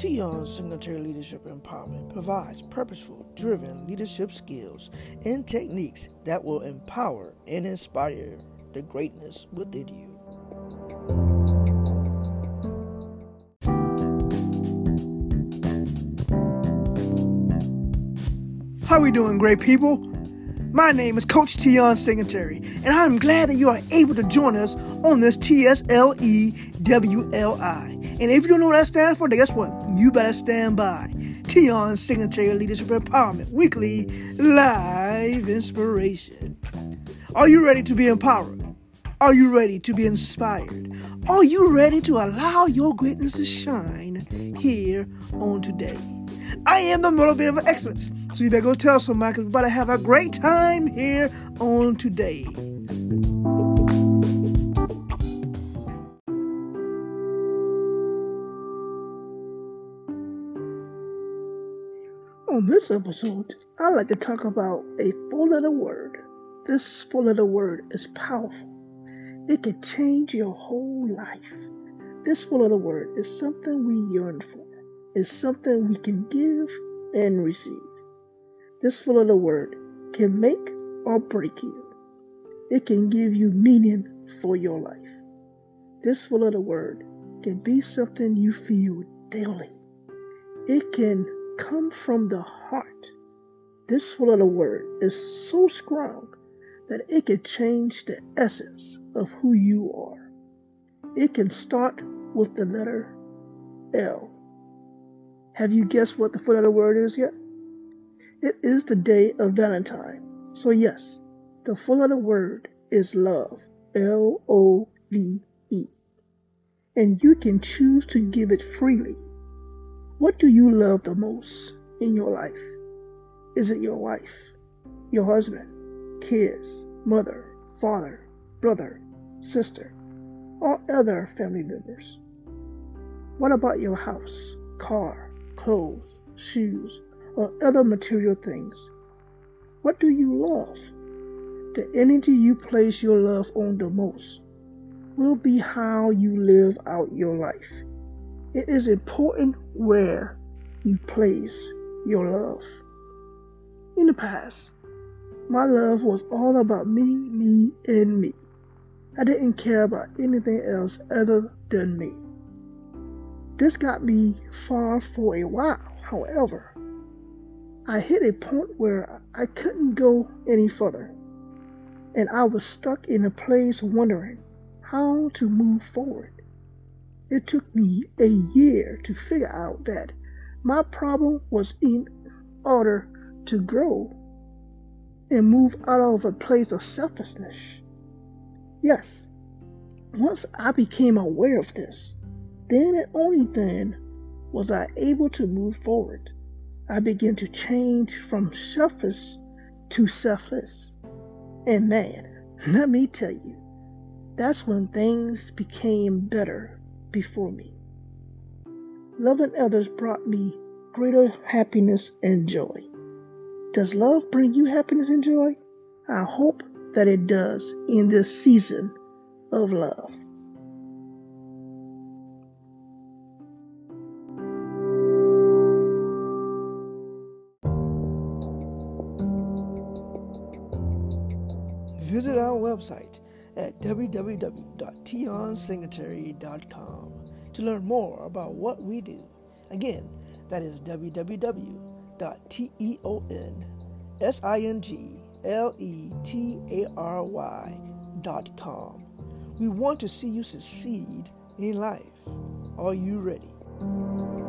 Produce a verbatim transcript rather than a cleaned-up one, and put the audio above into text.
Tion Signatory Leadership Empowerment provides purposeful, driven leadership skills and techniques that will empower and inspire the greatness within you. How we doing, great people? My name is Coach Tion Singletary, and I'm glad that you are able to join us on this T S L E W L I. And if you don't know what that stands for, then guess what? You better stand by. Tion Singletary Leadership Empowerment Weekly Live Inspiration. Are you ready to be empowered? Are you ready to be inspired? Are you ready to allow your greatness to shine here on today? I am the motivator of excellence. So you better go tell somebody, because we're about to have a great time here on today. On this episode, I'd like to talk about a four-letter word. This four-letter word is powerful. It can change your whole life. This four-letter word is something we yearn for. It's something we can give and receive. This four-letter word can make or break you. It can give you meaning for your life. This four-letter word can be something you feel daily. It can come from the heart. This four-letter word is so strong that it can change the essence of who you are. It can start with the letter L. Have you guessed what the four-letter word is yet? It is the day of Valentine. So yes, the four-letter word is love. L O V E. And you can choose to give it freely. What do you love the most in your life? Is it your wife, your husband, kids, mother, father, brother, sister, or other family members? What about your house, car, clothes, shoes, or other material things? What do you love? The energy you place your love on the most will be how you live out your life. It is important where you place your love. In the past, my love was all about me, me, and me. I didn't care about anything else other than me. This got me far for a while. However, I hit a point where I couldn't go any further, and I was stuck in a place wondering how to move forward. It took me a year to figure out that my problem was in order to grow and move out of a place of selfishness. Yes, once I became aware of this, then and only then was I able to move forward. I began to change from selfish to selfless. And man, let me tell you, that's when things became better before me. Loving others brought me greater happiness and joy. Does love bring you happiness and joy? I hope that it does in this season of love. Visit our website at w w w dot tion signatory dot com to learn more about what we do. Again, that is w w w dot tion signatory dot com. We want to see you succeed in life. Are you ready?